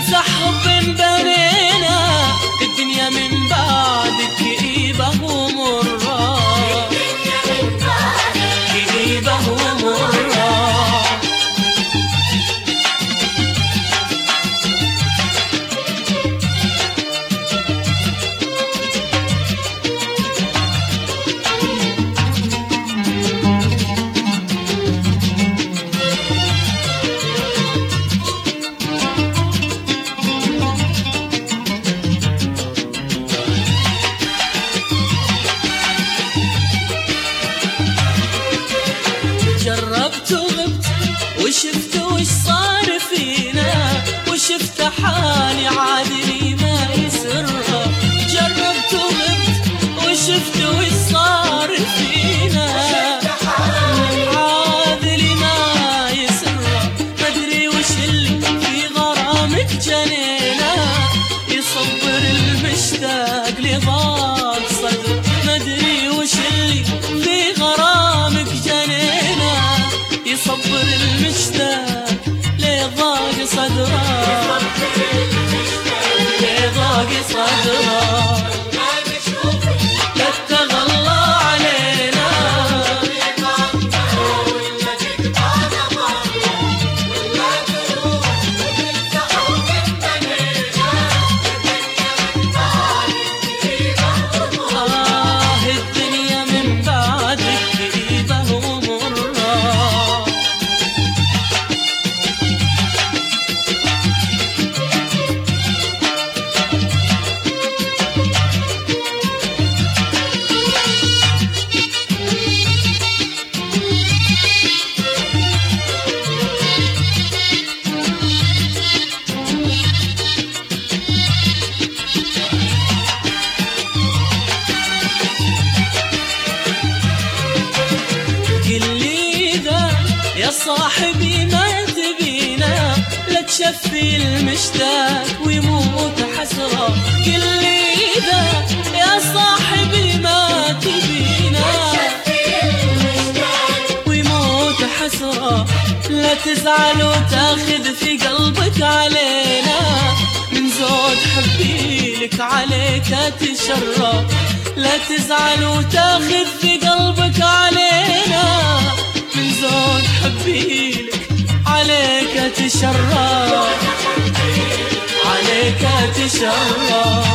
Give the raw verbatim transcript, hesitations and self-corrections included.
امزح حب بنينا، الدنيا من بعدك كئيبة ومرة، كئيبة ومرة. جربت وغبت وشفت وش صار فينا، وشفت حالي عادلي ما يسرها. جربت وغبت وشفت وش صار فينا، عادلي ما يسرها. مدري وش اللي في غرامك جنينا، يصبر المشتاق لضاق صدره. مدري وش اللي في غرامك جنينا، يصبر المشتاق لضاق صدره، لضاق صدره. لا تتغلى علينا، آه الدنيا من بعدك كئيبة ومرة. يا صاحبي ما تبينا، لا تشفي المشتاق ويموت حسرة. قل لي إذا يا صاحبي ما تبينا، ويموت حسرة. لا تزعل وتاخذ في قلبك علينا، من زود حبيلك عليك تشرى. لا تزعل وتاخذ في قلبك علينا، من زود حبيلك عليك تشرى، عليك تشرى.